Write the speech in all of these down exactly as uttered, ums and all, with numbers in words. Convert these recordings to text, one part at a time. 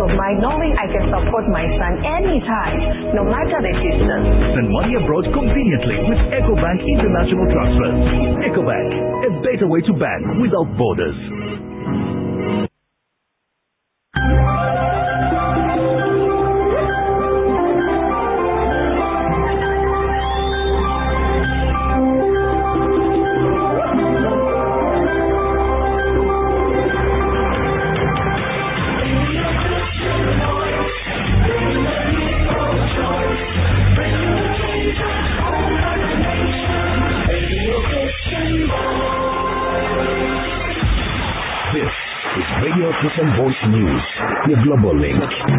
of mind knowing I can support my son anytime, no matter the distance. Send money abroad conveniently with EcoBank International Transfers. EcoBank, a better way to bank without borders. Christian Voice News, the Global Link.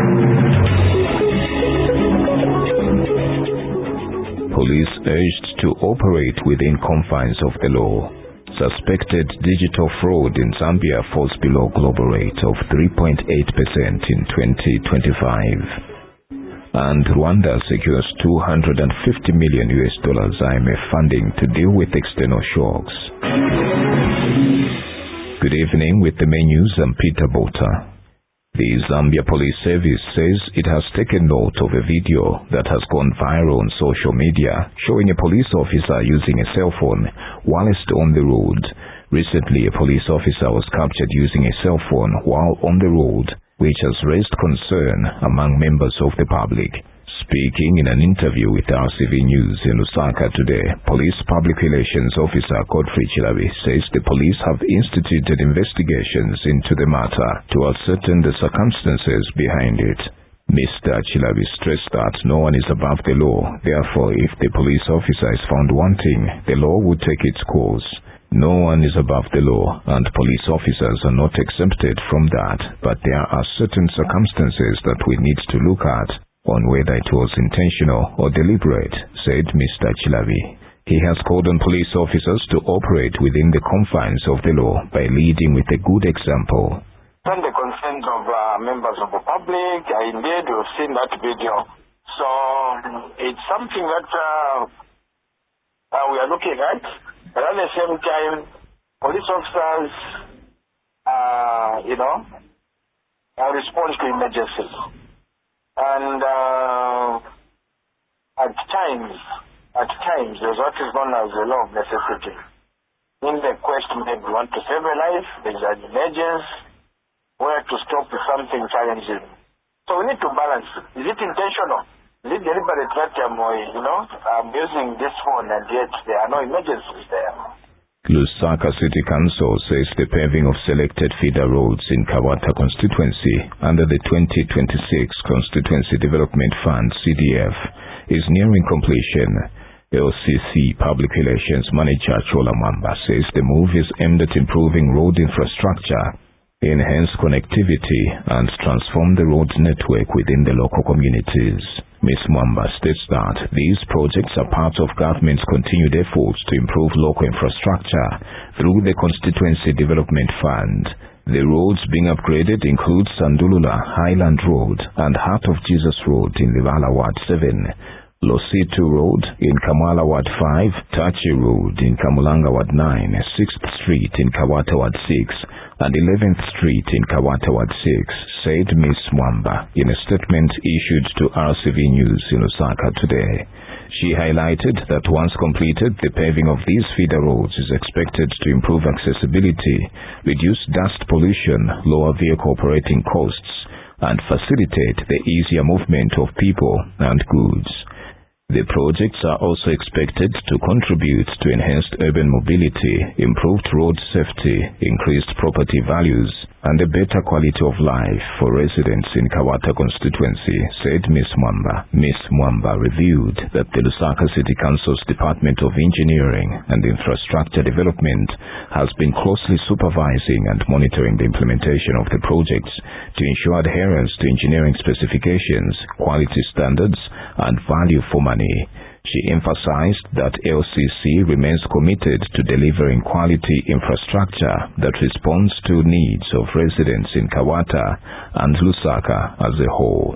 Police urged to operate within confines of the law. Suspected digital fraud in Zambia falls below global rate of three point eight percent in twenty twenty-five. And Rwanda secures two hundred fifty million U S dollars I M F funding to deal with external shocks. Good evening. With the main news, I'm Peter Bota. The Zambia Police Service says it has taken note of a video that has gone viral on social media showing a police officer using a cell phone whilst on the road. Recently, a police officer was captured using a cell phone while on the road, which has raised concern among members of the public. Speaking in an interview with R C V News in Lusaka today, Police Public Relations Officer Godfrey Chilabi says the police have instituted investigations into the matter to ascertain the circumstances behind it. Mister Chilabi stressed that no one is above the law. Therefore, if the police officer is found wanting, the law would take its course. No one is above the law, and police officers are not exempted from that, but there are certain circumstances that we need to look at on whether it was intentional or deliberate, said Mister Chilabi. He has called on police officers to operate within the confines of the law by leading with a good example. And the consent of uh, members of the public, uh, indeed we've seen that video. So it's something that uh, uh, we are looking at, but at the same time, police officers, uh, you know, uh, respond to emergencies. And uh, at times, at times, there's what is known as the law of necessity. In the quest maybe we want to save a life, there's an emergency, where to stop something challenging. So we need to balance. Is it intentional? Is it deliberate that I'm, you know, I'm using this phone and yet there are no emergencies there? Lusaka City Council says the paving of selected feeder roads in Kawata constituency under the twenty twenty-six Constituency Development Fund C D F is nearing completion. L C C Public Relations Manager Chola Mamba says the move is aimed at improving road infrastructure, enhance connectivity, and transform the road network within the local communities. Miz Mwamba states that these projects are part of government's continued efforts to improve local infrastructure through the Constituency Development Fund. The roads being upgraded include Sandulula Highland Road and Heart of Jesus Road in Livala Ward seven, Lositu Road in Kamala Ward five, Tachi Road in Kamulanga Ward nine, sixth Street in Kawata Ward six, and eleventh Street in Kawata Ward six, said Miz Mwamba in a statement issued to R C V News in Osaka today. She highlighted that once completed, the paving of these feeder roads is expected to improve accessibility, reduce dust pollution, lower vehicle operating costs, and facilitate the easier movement of people and goods. The projects are also expected to contribute to enhanced urban mobility, improved road safety, increased property values, and a better quality of life for residents in Kawata constituency, said Miz Mwamba. Miz Mwamba revealed that the Lusaka City Council's Department of Engineering and Infrastructure Development has been closely supervising and monitoring the implementation of the projects to ensure adherence to engineering specifications, quality standards, and value for money. She emphasized that L C C remains committed to delivering quality infrastructure that responds to needs of residents in Kawata and Lusaka as a whole.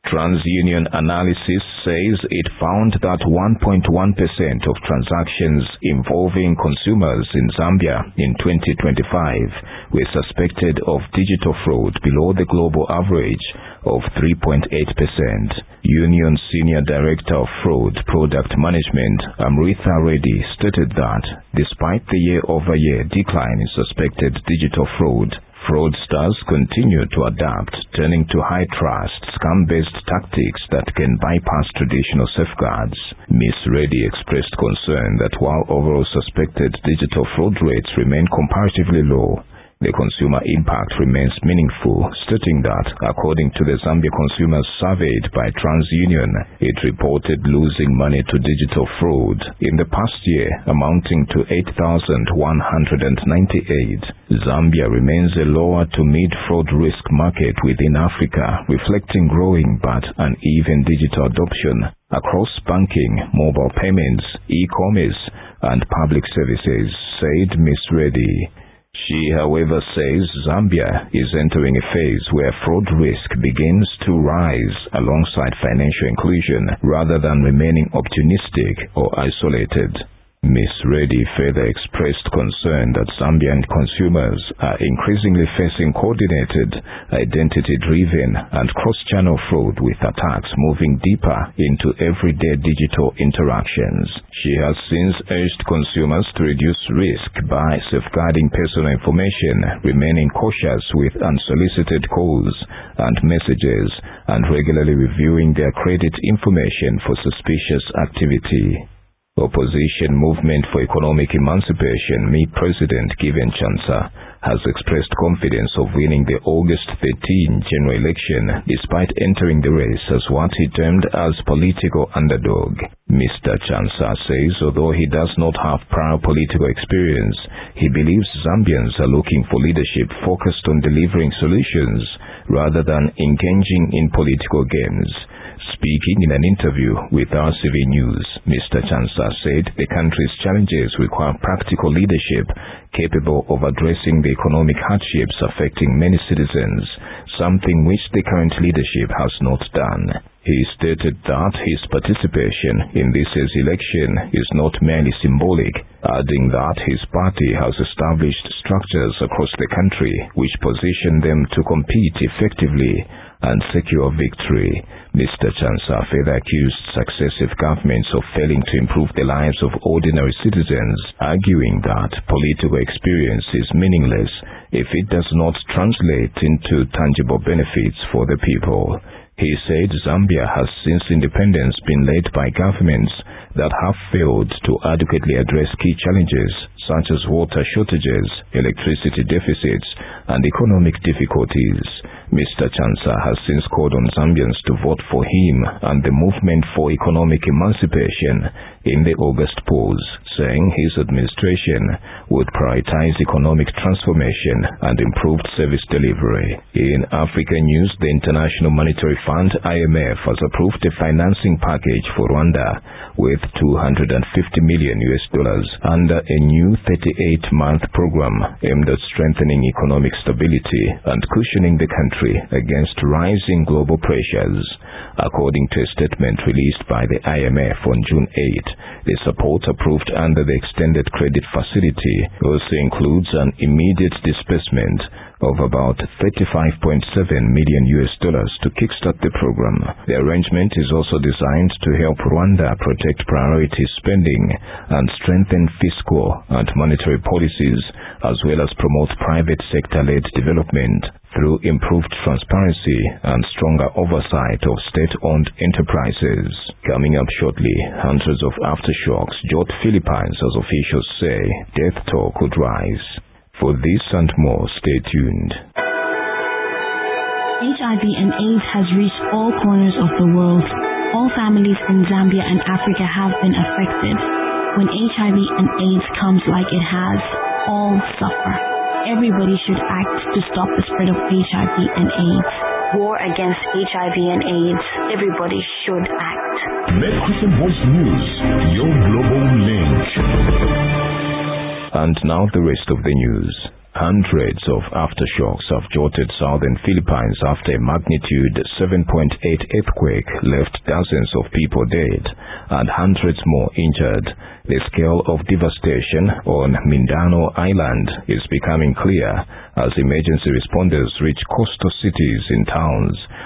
TransUnion analysis says it found that one point one percent of transactions involving consumers in Zambia in twenty twenty-five were suspected of digital fraud, below the global average of three point eight percent. Union Senior Director of Fraud Product Management, Amritha Reddy, stated that despite the year-over-year decline in suspected digital fraud, fraudsters continue to adapt, turning to high-trust, scam-based tactics that can bypass traditional safeguards. Miz Reddy expressed concern that while overall suspected digital fraud rates remain comparatively low, the consumer impact remains meaningful, stating that, according to the Zambia consumers surveyed by TransUnion, it reported losing money to digital fraud in the past year, amounting to eight thousand one hundred ninety-eight. Zambia remains a lower to mid-fraud risk market within Africa, reflecting growing but uneven digital adoption across banking, mobile payments, e-commerce, and public services, said Miz Reddy. She, however, says Zambia is entering a phase where fraud risk begins to rise alongside financial inclusion rather than remaining opportunistic or isolated. Miz Reddy further expressed concern that Zambian consumers are increasingly facing coordinated, identity-driven, and cross-channel fraud, with attacks moving deeper into everyday digital interactions. She has since urged consumers to reduce risk by safeguarding personal information, remaining cautious with unsolicited calls and messages, and regularly reviewing their credit information for suspicious activity. Opposition Movement for Economic Emancipation, M E President Given Chansa, has expressed confidence of winning the August thirteenth general election despite entering the race as what he termed as political underdog. Mister Chansa says although he does not have prior political experience, he believes Zambians are looking for leadership focused on delivering solutions rather than engaging in political games. Speaking in an interview with R C V News, Mister Chansa said the country's challenges require practical leadership capable of addressing the economic hardships affecting many citizens, something which the current leadership has not done. He stated that his participation in this year's election is not merely symbolic, adding that his party has established structures across the country which position them to compete effectively and secure victory. Mister Chansa further accused successive governments of failing to improve the lives of ordinary citizens, arguing that political experience is meaningless if it does not translate into tangible benefits for the people. He said Zambia has since independence been led by governments that have failed to adequately address key challenges such as water shortages, electricity deficits, and economic difficulties. Mister Chansa has since called on Zambians to vote for him and the Movement for Economic Emancipation in the August polls, saying his administration would prioritize economic transformation and improved service delivery. In Africa news, the International Monetary Fund I M F has approved a financing package for Rwanda with two hundred fifty million U S dollars under a new thirty-eight month program aimed at strengthening economic stability and cushioning the country against rising global pressures. According to a statement released by the I M F on June eighth, the support approved under the extended credit facility also includes an immediate disbursement of about thirty-five point seven million U S dollars to kickstart the program. The arrangement is also designed to help Rwanda protect priority spending and strengthen fiscal and monetary policies, as well as promote private sector-led development through improved transparency and stronger oversight of state-owned enterprises. Coming up shortly, hundreds of aftershocks jolt Philippines as officials say death toll could rise. For this and more, stay tuned. H I V and AIDS has reached all corners of the world. All families in Zambia and Africa have been affected. When H I V and AIDS comes like it has, all suffer. Everybody should act to stop the spread of H I V and AIDS. War against H I V and AIDS. Everybody should act. Met Christian Voice News, your global link. And now the rest of the news. Hundreds of aftershocks have jolted southern Philippines after a magnitude seven point eight earthquake left dozens of people dead and hundreds more injured. The scale of devastation on Mindanao Island is becoming clear as emergency responders reach coastal cities and towns.